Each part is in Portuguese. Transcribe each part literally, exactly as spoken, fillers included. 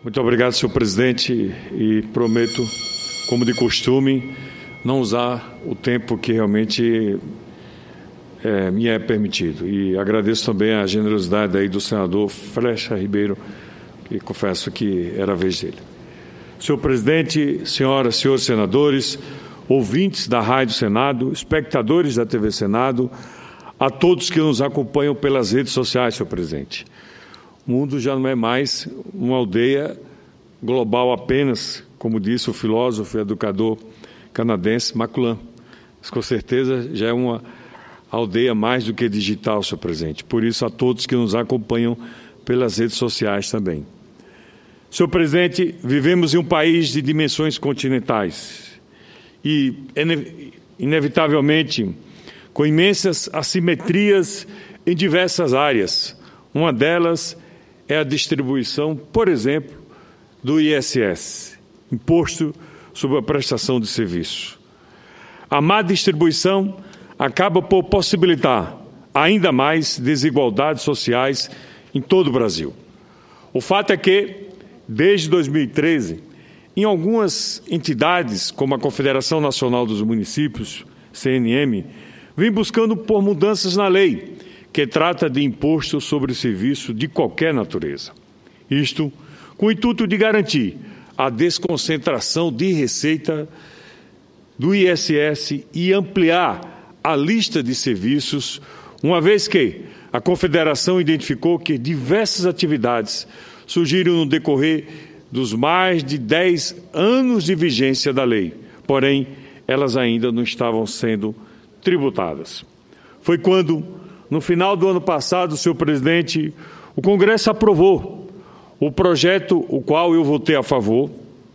Muito obrigado, senhor presidente, e prometo, como de costume, não usar o tempo que realmente é, me é permitido. E agradeço também a generosidade aí do senador Flecha Ribeiro, que confesso que era a vez dele. Senhor presidente, senhoras e senhores senadores, ouvintes da Rádio Senado, espectadores da T V Senado, a todos que nos acompanham pelas redes sociais, senhor presidente. O mundo já não é mais uma aldeia global apenas, como disse o filósofo e educador canadense McLuhan. Mas, com certeza, já é uma aldeia mais do que digital, senhor presidente. Por isso, a todos que nos acompanham pelas redes sociais também. Senhor presidente, vivemos em um país de dimensões continentais e, inevitavelmente, com imensas assimetrias em diversas áreas. Uma delas é a distribuição, por exemplo, do I S S, Imposto sobre a Prestação de Serviço. A má distribuição acaba por possibilitar ainda mais desigualdades sociais em todo o Brasil. O fato é que, desde dois mil e treze, em algumas entidades, como a Confederação Nacional dos Municípios, C N M, vem buscando por mudanças na lei, que trata de imposto sobre serviço de qualquer natureza. Isto com o intuito de garantir a desconcentração de receita do I S S e ampliar a lista de serviços, uma vez que a Confederação identificou que diversas atividades surgiram no decorrer dos mais de dez anos de vigência da lei, porém, elas ainda não estavam sendo tributadas. Foi quando, no final do ano passado, senhor presidente, o Congresso aprovou o projeto, o qual eu votei a favor,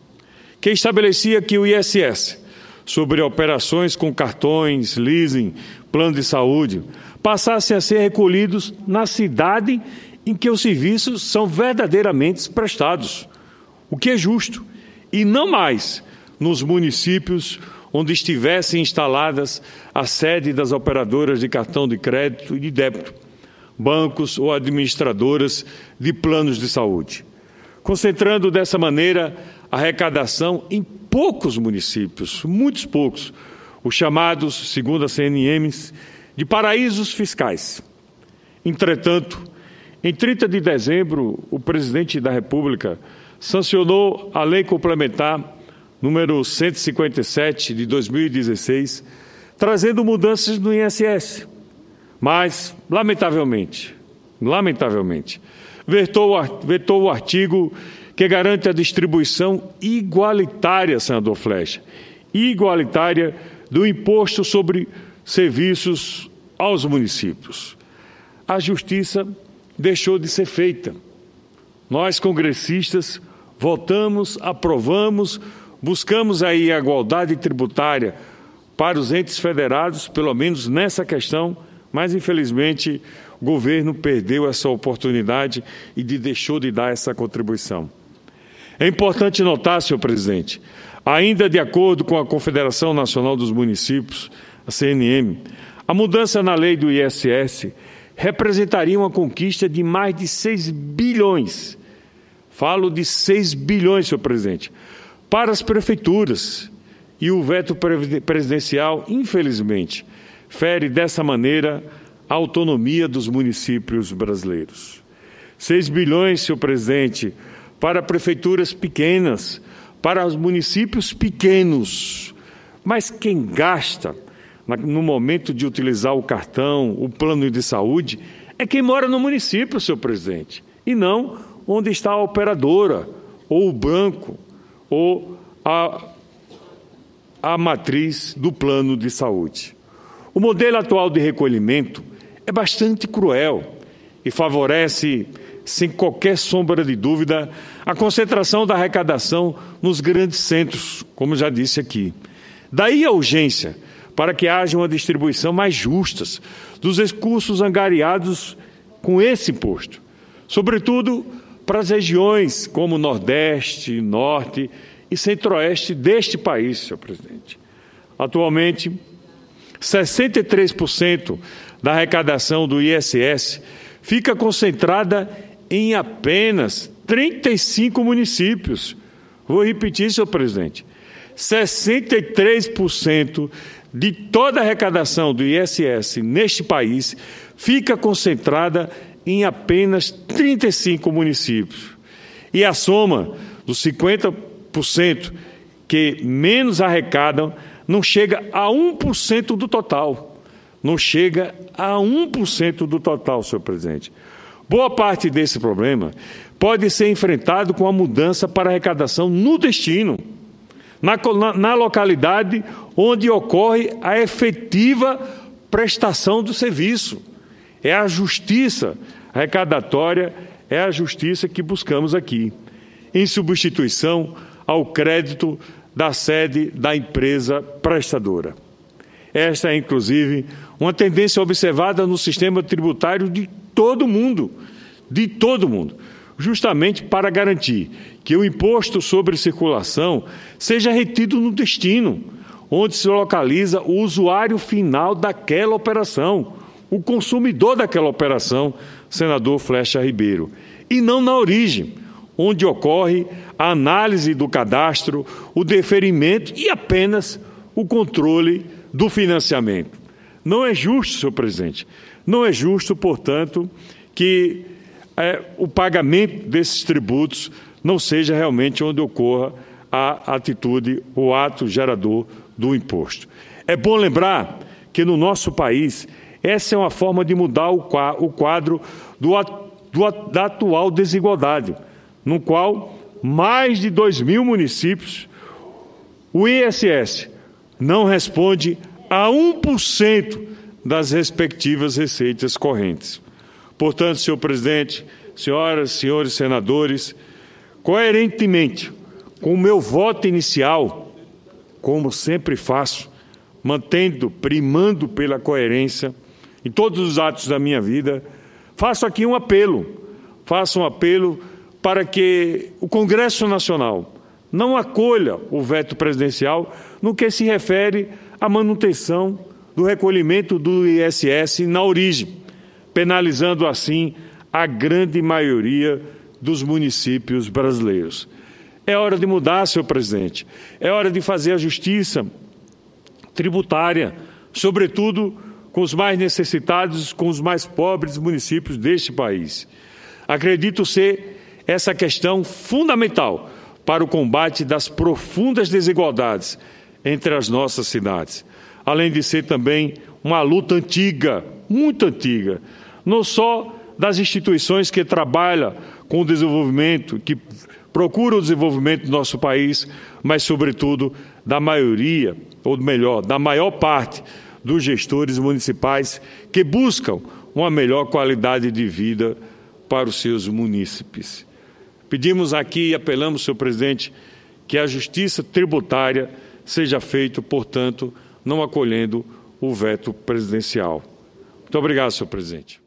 que estabelecia que o I S S, sobre operações com cartões, leasing, plano de saúde, passassem a ser recolhidos na cidade em que os serviços são verdadeiramente prestados, o que é justo, e não mais nos municípios onde estivessem instaladas a sede das operadoras de cartão de crédito e de débito, bancos ou administradoras de planos de saúde, concentrando dessa maneira a arrecadação em poucos municípios, muitos poucos, os chamados, segundo a C N M, de paraísos fiscais. Entretanto, em trinta de dezembro, o presidente da República sancionou a Lei Complementar número cento e cinquenta e sete, de dois mil e dezesseis, trazendo mudanças no I S S. Mas, lamentavelmente, lamentavelmente, vetou, vetou o artigo que garante a distribuição igualitária, senador Flecha, igualitária do imposto sobre serviços aos municípios. A justiça deixou de ser feita. Nós, congressistas, votamos, aprovamos, buscamos aí a igualdade tributária para os entes federados, pelo menos nessa questão, mas, infelizmente, o governo perdeu essa oportunidade e de, deixou de dar essa contribuição. É importante notar, senhor presidente, ainda de acordo com a Confederação Nacional dos Municípios, a C N M, a mudança na lei do I S S representaria uma conquista de mais de seis bilhões. Falo de seis bilhões, senhor presidente, para as prefeituras. E o veto presidencial, infelizmente, fere dessa maneira a autonomia dos municípios brasileiros. seis bilhões, senhor presidente, para prefeituras pequenas, para os municípios pequenos. Mas quem gasta no momento de utilizar o cartão, o plano de saúde, é quem mora no município, senhor presidente, e não onde está a operadora, ou o banco, ou a, a matriz do plano de saúde. O modelo atual de recolhimento é bastante cruel e favorece, sem qualquer sombra de dúvida, a concentração da arrecadação nos grandes centros, como já disse aqui. Daí a urgência para que haja uma distribuição mais justa dos recursos angariados com esse imposto, sobretudo para as regiões como Nordeste, Norte e Centro-Oeste deste país, senhor presidente. Atualmente, sessenta e três por cento da arrecadação do I S S fica concentrada em apenas trinta e cinco municípios. Vou repetir, senhor presidente. sessenta e três por cento de toda a arrecadação do I S S neste país fica concentrada em apenas trinta e cinco municípios. E a soma dos cinquenta por cento que menos arrecadam não chega a um por cento do total. Não chega a um por cento do total, senhor presidente. Boa parte desse problema pode ser enfrentado com a mudança para arrecadação no destino, na, na, na localidade onde ocorre a efetiva prestação do serviço. É a justiça arrecadatória, é a justiça que buscamos aqui, em substituição ao crédito da sede da empresa prestadora. Esta é, inclusive, uma tendência observada no sistema tributário de todo mundo, de todo mundo, justamente para garantir que o imposto sobre circulação seja retido no destino, onde se localiza o usuário final daquela operação, o consumidor daquela operação, senador Flecha Ribeiro, e não na origem, onde ocorre a análise do cadastro, o deferimento e apenas o controle do financiamento. Não é justo, senhor presidente, não é justo, portanto, que é, o pagamento desses tributos não seja realmente onde ocorra a atitude, o ato gerador do imposto. É bom lembrar que no nosso país essa é uma forma de mudar o quadro do, do, da atual desigualdade, no qual mais de dois mil municípios, o I S S não responde a um por cento das respectivas receitas correntes. Portanto, senhor presidente, senhoras e senhores senadores, coerentemente com o meu voto inicial, como sempre faço, mantendo, primando pela coerência em todos os atos da minha vida, faço aqui um apelo, faço um apelo para que o Congresso Nacional não acolha o veto presidencial no que se refere à manutenção do recolhimento do I S S na origem, penalizando assim a grande maioria dos municípios brasileiros. É hora de mudar, senhor presidente, é hora de fazer a justiça tributária, sobretudo com os mais necessitados, com os mais pobres municípios deste país. Acredito ser essa questão fundamental para o combate das profundas desigualdades entre as nossas cidades, além de ser também uma luta antiga, muito antiga, não só das instituições que trabalham com o desenvolvimento, que procuram o desenvolvimento do nosso país, mas, sobretudo, da maioria, ou melhor, da maior parte dos gestores municipais que buscam uma melhor qualidade de vida para os seus munícipes. Pedimos aqui e apelamos, senhor presidente, que a justiça tributária seja feita, portanto, não acolhendo o veto presidencial. Muito obrigado, senhor presidente.